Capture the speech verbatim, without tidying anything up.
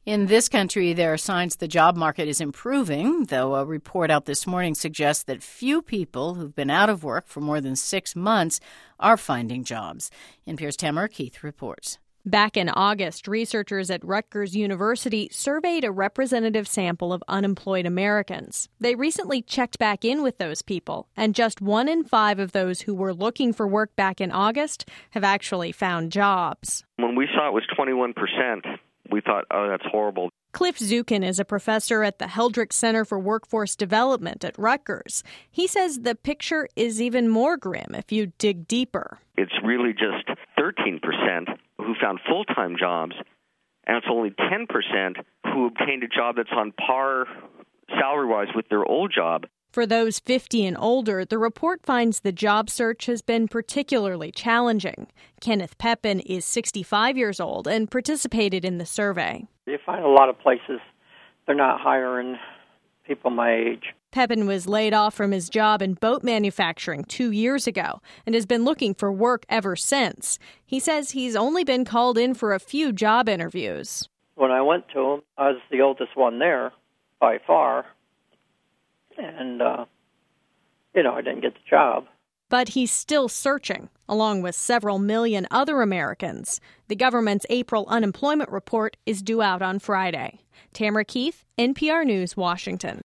In this country, there are signs the job market is improving, though a report out this morning suggests that few people who've been out of work for more than six months are finding jobs. N P R's Tamara Keith reports. Back in August, researchers at Rutgers University surveyed a representative sample of unemployed Americans. They recently checked back in with those people, and just one in five of those who were looking for work back in August have actually found jobs. When we saw it was twenty-one percent, we thought, oh, that's horrible. Cliff Zukin is a professor at the Heldrick Center for Workforce Development at Rutgers. He says the picture is even more grim if you dig deeper. It's really just thirteen percent who found full-time jobs, and it's only ten percent who obtained a job that's on par salary-wise with their old job. For those fifty and older, the report finds the job search has been particularly challenging. Kenneth Pepin is sixty-five years old and participated in the survey. You find a lot of places they're not hiring people my age. Pepin was laid off from his job in boat manufacturing two years ago and has been looking for work ever since. He says he's only been called in for a few job interviews. When I went to him, I was the oldest one there by far. And, uh, you know, I didn't get the job. But he's still searching, along with several million other Americans. The government's April unemployment report is due out on Friday. Tamara Keith, N P R News, Washington.